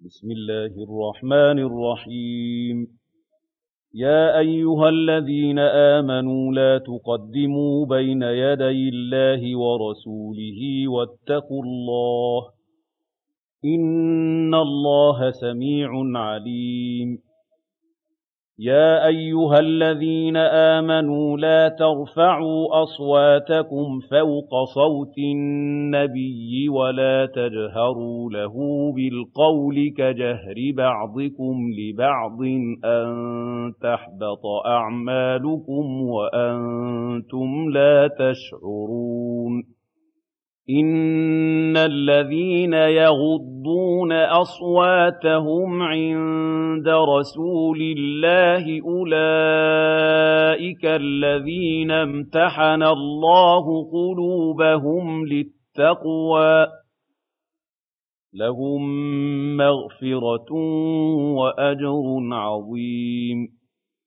بسم الله الرحمن الرحيم يا أيها الذين آمنوا لا تقدموا بين يدي الله ورسوله واتقوا الله إن الله سميع عليم يا أيها الذين آمنوا لا ترفعوا أصواتكم فوق صوت النبي ولا تجهروا له بالقول كجهر بعضكم لبعض أن تحبط أعمالكم وأنتم لا تشعرون إن الذين يغضون أصواتهم عند رسول الله أولئك الذين امتحن الله قلوبهم للتقوى لهم مغفرة وأجر عظيم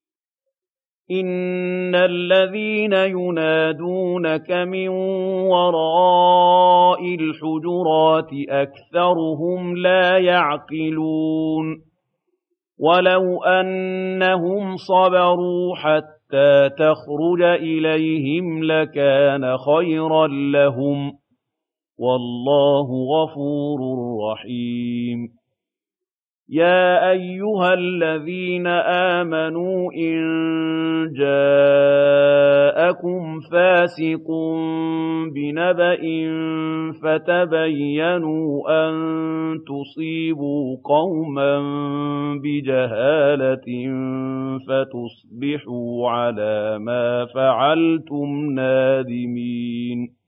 إن الذين ينادونك من وراء الحجرات أكثرهم لا يعقلون ولو أنهم صبروا حتى تخرج إليهم لكان خيرا لهم والله غفور رحيم يا أيها الذين آمنوا إن جاءكم فاسق بنبأ فتبينوا أن تصيبوا قوما بجهالة فتصبحوا على ما فعلتم نادمين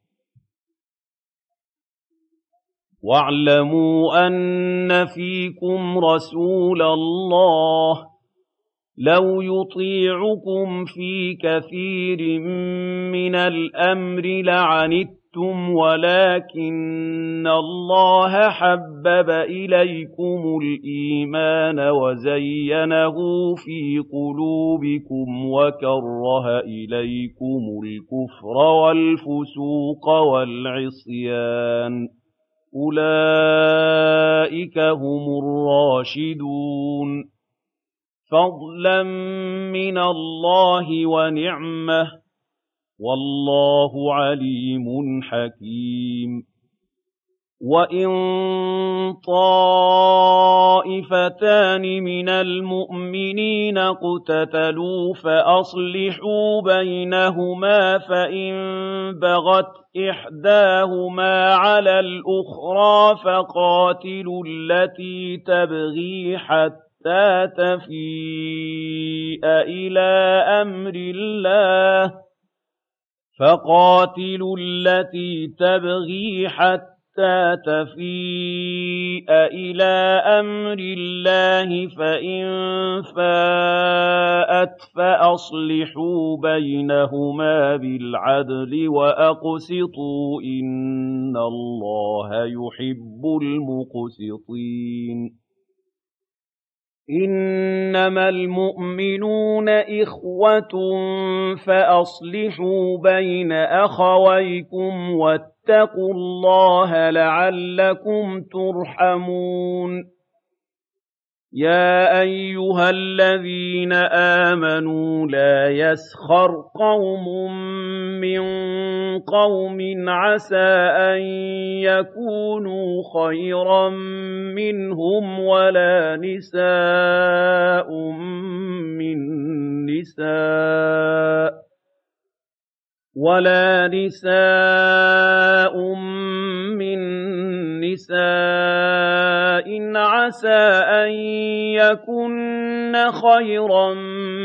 واعلموا أن فيكم رسول الله لو يطيعكم في كثير من الأمر لعنتم ولكن الله حبب إليكم الإيمان وزينه في قلوبكم وكره إليكم الكفر والفسوق والعصيان أولئك هم الراشدون فضلا من الله ونعمة والله عليم حكيم وإن طائفتان من المؤمنين اقتتلوا فأصلحوا بينهما فإن بغت إحداهما على الأخرى فقاتلوا التي تبغي حتى تفيء إلى أمر الله فإن فاءت فأصلحوا بينهما بالعدل وأقسطوا إن الله يحب المقسطين إنما المؤمنون إخوة فأصلحوا بين أخويكم واتقوا الله لعلكم ترحمون يا أيها الذين آمنوا لا يسخر قوم من قوم عسى أن يكونوا خيرا منهم ولا نساء من نساء عسى أن يكن خيرا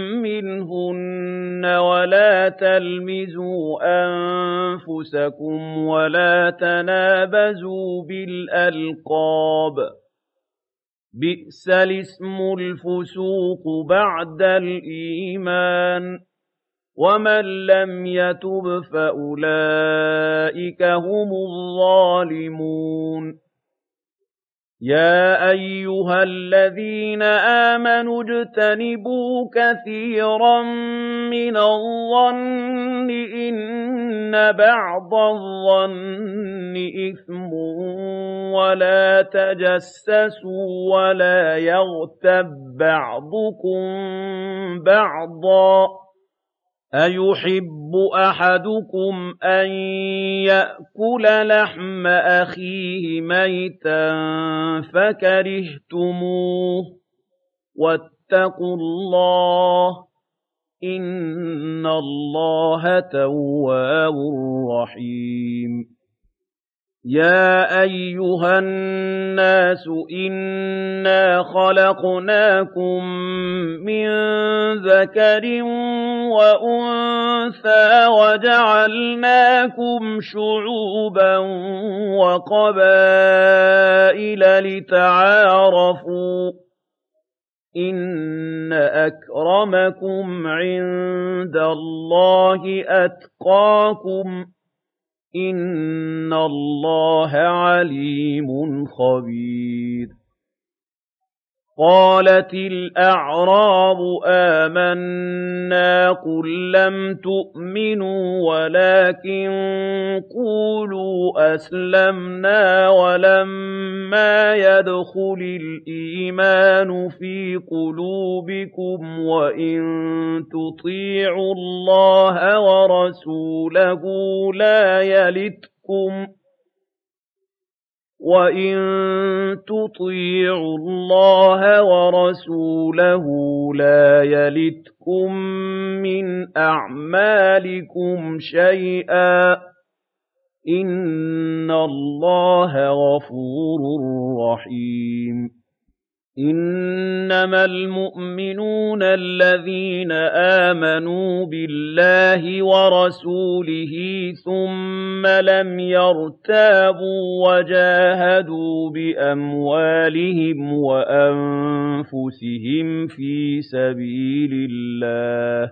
منهن ولا تلمزوا أنفسكم ولا تنابزوا بالألقاب بئس الاسم الفسوق بعد الإيمان ومن لم يتب فأولئك هم الظالمون يَا أَيُّهَا الَّذِينَ آمَنُوا اجْتَنِبُوا كَثِيرًا مِّنَ الظَّنِّ إِنَّ بَعْضَ الظَّنِّ إِثْمٌ وَلَا تَجَسَّسُوا وَلَا يَغْتَب بَّعْضُكُم بَعْضًا ۚ أَيُحِبُّ أَحَدُكُمْ أَن يَأْكُلَ لَحْمَ أَخِيهِ مَيْتًا فَكَرِهْتُمُوهُ ۚ وَاتَّقُوا اللَّهَ ۚ إِنَّ اللَّهَ تَوَّابٌ رَّحِيمٌ يَا أَيُّهَا النَّاسُ إِنَّا خَلَقْنَاكُم مِّن ذَكَرٍ وَأُنثَىٰ وَجَعَلْنَاكُمْ شُعُوبًا وَقَبَائِلَ لِتَعَارَفُوا ۚ إِنَّ أَكْرَمَكُمْ عِندَ اللَّهِ أَتْقَاكُمْ ۚ إِنَّ اللَّهَ عَلِيمٌ خَبِيرٌ قَالَتِ الْأَعْرَابُ آمَنَّا قُل لَّمْ تُؤْمِنُوا وَلَٰكِن قُولُوا أَسْلَمْنَا وَلَمَّا يَدْخُلِ الْإِيمَانُ فِي قُلُوبِكُمْ وَإِن تُطِيعُوا اللَّهَ وَرَسُولَهُ لَا يَلِتْكُم مِّنْ أَعْمَالِكُمْ شَيْئًا ۚ إِنَّ اللَّهَ غَفُورٌ رَّحِيمٌ إِنَّمَا الْمُؤْمِنُونَ الَّذِينَ آمَنُوا بِاللَّهِ وَرَسُولِهِ ثُمَّ لَمْ يَرْتَابُوا وَجَاهَدُوا بِأَمْوَالِهِمْ وَأَنفُسِهِمْ فِي سَبِيلِ اللَّهِ ۚ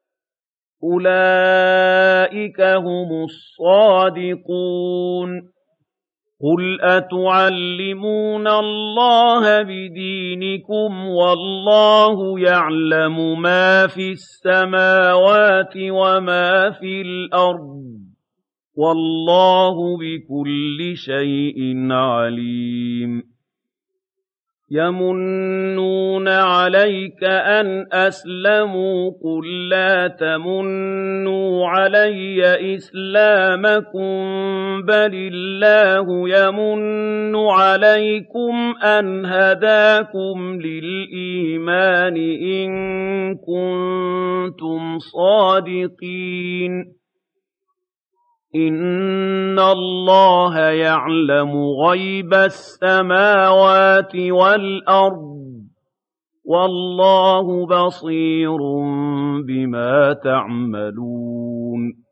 أُولَٰئِكَ هُمُ الصَّادِقُونَ قُلْ أَتُعَلِّمُونَ اللَّهَ بِدِينِكُمْ وَاللَّهُ يَعْلَمُ مَا فِي السَّمَاوَاتِ وَمَا فِي الْأَرْضِ ۚ وَاللَّهُ بِكُلِّ شَيْءٍ عَلِيمٌ يَمُنُّونَ عَلَيْكَ أَنْ أَسْلَمُوا ۖ قُل لَّا تَمُنُّوا عَلَيَّ إِسْلَامَكُم بَلِ اللَّهُ يَمُنُّ عَلَيْكُمْ أَنْ هَدَاكُمْ لِلْإِيمَانِ إِن كُنتُمْ صَادِقِينَ إِنَّ اللَّهَ يَعْلَمُ غَيْبَ السَّمَاوَاتِ وَالْأَرْضِ ۚ وَاللَّهُ بَصِيرٌ بِمَا تَعْمَلُونَ